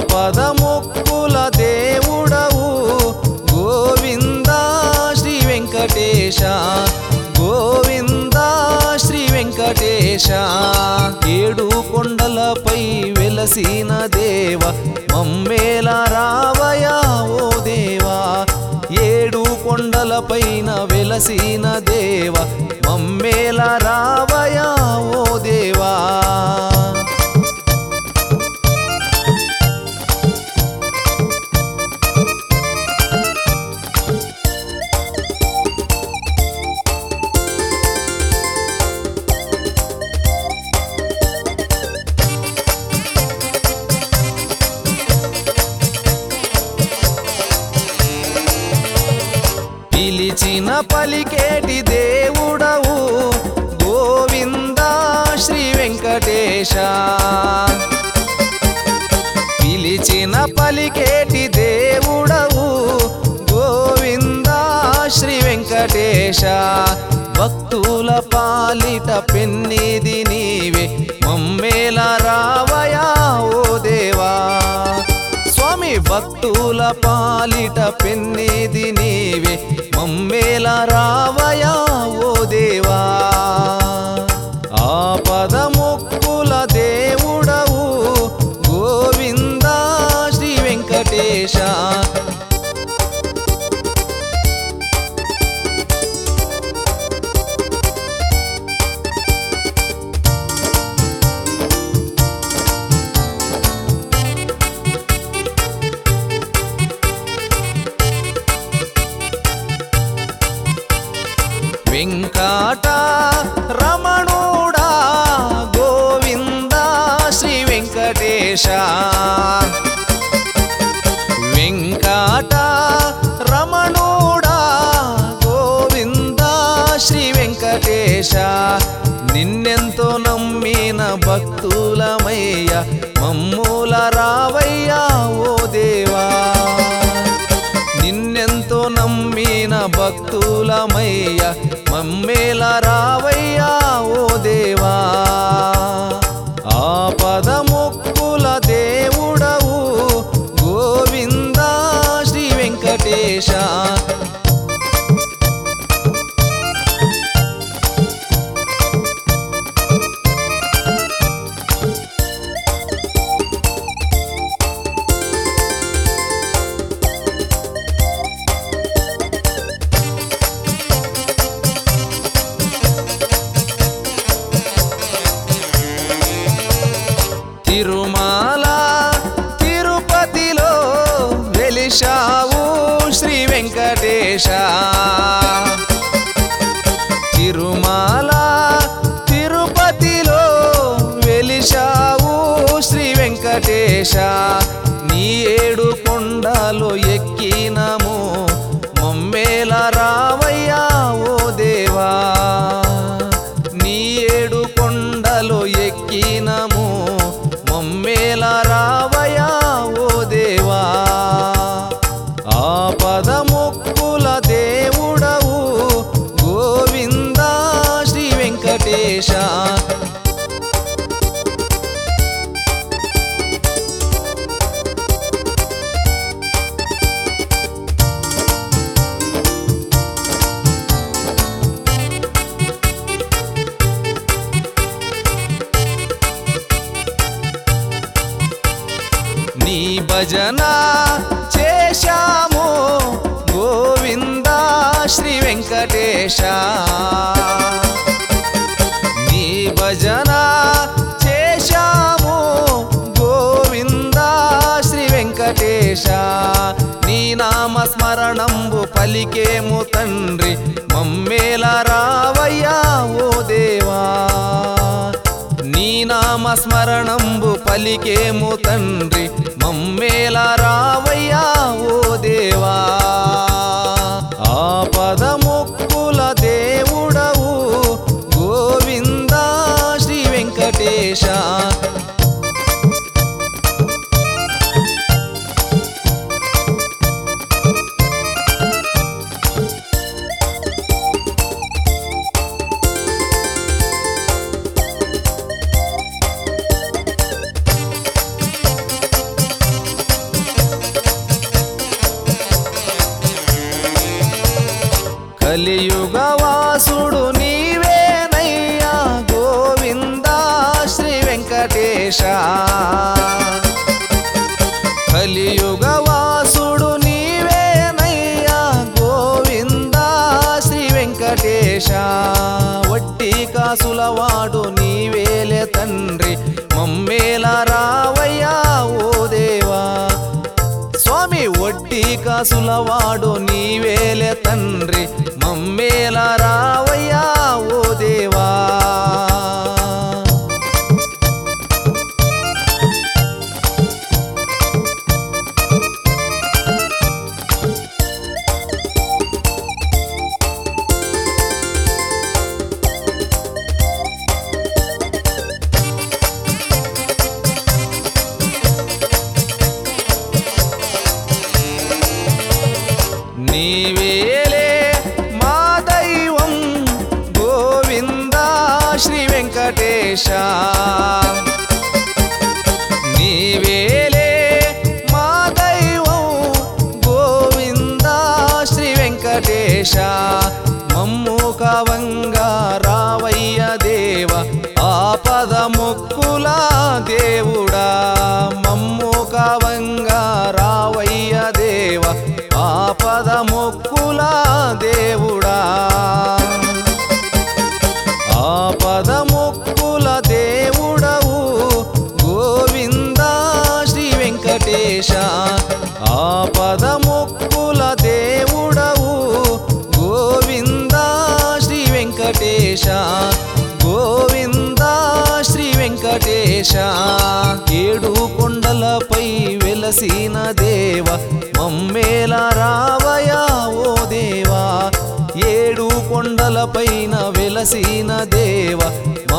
ఆపదముక్కుల దేవుడవు గోవిందా శ్రీ వెంకటేశ, గోవిందా శ్రీ వెంకటేశ. ఏడు కొండలపై వెలసిన దేవ మమ్మేల రావయా ఓ దేవా, ఏడు కొండలపైన వెలసిన దేవ మమ్మేల రావయా ఓ దేవా. పిలిచిన పలికేటి దేవుడవు గోవిందా శ్రీ వెంకటేశ, పిలిచిన పలికేటి దేవుడవు గోవిందా శ్రీ వెంకటేశ. భక్తుల పాలిట పెన్నిది నీవే మమ్మేల రావయా ఓ దేవా, స్వామి భక్తుల పాలిట పెన్నిది నీవే మమ్మేల రావయా ఓ దేవా. ఆపదముక్కుల దేవుడవు గోవిందా శ్రీ వెంకటేశ. వెంకట రమణుడా గోవిందా శ్రీ వెంకటేశ, వెంకట రమణుడా గోవిందా శ్రీ వెంకటేశ. నిన్నెంతో నమ్మిన భక్తులమయ్య మమ్ముల రావయ్యా ఓ దేవా, నిన్నెంతో నమ్మిన భక్తులమయ్య మమ్మేల రావయ్యా ఓ దేవా. ఆపదముక్కుల దేవుడవు గోవిందా శ్రీ వెంకటేశ. తిరుమల తిరుపతిలో వెలిశావు శ్రీ వెంకటేశ, తిరుమల తిరుపతిలో వెలిశావు శ్రీ వెంకటేశ. నీ ఏడు కొండలు ఎక్కినము మమ్మేల రావయ్యా ఓ దేవా, నీ ఏడు కొండలు ఎక్కినము మమ్మేల రావయ్యా ఓ దేవా. ఆపదముక్కుల దేవుడవు గోవిందా శ్రీ వెంకటేశ. నీ భజన చేశాము గోవిందా శ్రీ వెంకటేశ, నీ భజన చేశాము గోవిందా శ్రీ వెంకటేశ. నీ నామస్మరణంబు పలికేము తండ్రి మమ్మేల రావయ్యా ఓ దేవా, నీ నామస్మరణంబు పలికేము తండ్రి మమ్మేల రావయ్యా ఓ దేవా. ఆపదముక్కుల దేవుడవు గోవిందా శ్రీ వెంకటేశ. వెంకటేశ కలియుగవాసుడు నీవేనయ్యా గోవిందా శ్రీ వెంకటేశ వట్టి కాసులవాడు నీవేలే తండ్రి మమ్మేల రావయ్యా ఓ దేవా స్వామి వట్టి కాసులవాడు నీవేలే తండ్రి మమ్మేల రావయ్యా ఓ దేవా నీవేలే మా దైవం గోవిందా శ్రీ వెంకటేశ నీవేలే మా దైవం గోవిందా శ్రీ వెంకటేశ మమ్ము కావంగా రావయ్య దేవ ఆపద మొక్కుల దేవుడా మమ్ము కావంగా రావయ్య దేవ ఆపద మొక్కుల దేవుడా ఆపద మొక్కుల దేవుడవు గోవిందా శ్రీ వెంకటేశ ఆపద మొక్కుల దేవుడవు గోవిందా శ్రీ వెంకటేశ గోవిందా శ్రీ వెంకటేశ ఏడు కొండలపై వెలసిన దేవ మమ్మేల రావయ్యా ఓ దేవా ఏడు కొండలపైన వెలసిన దేవ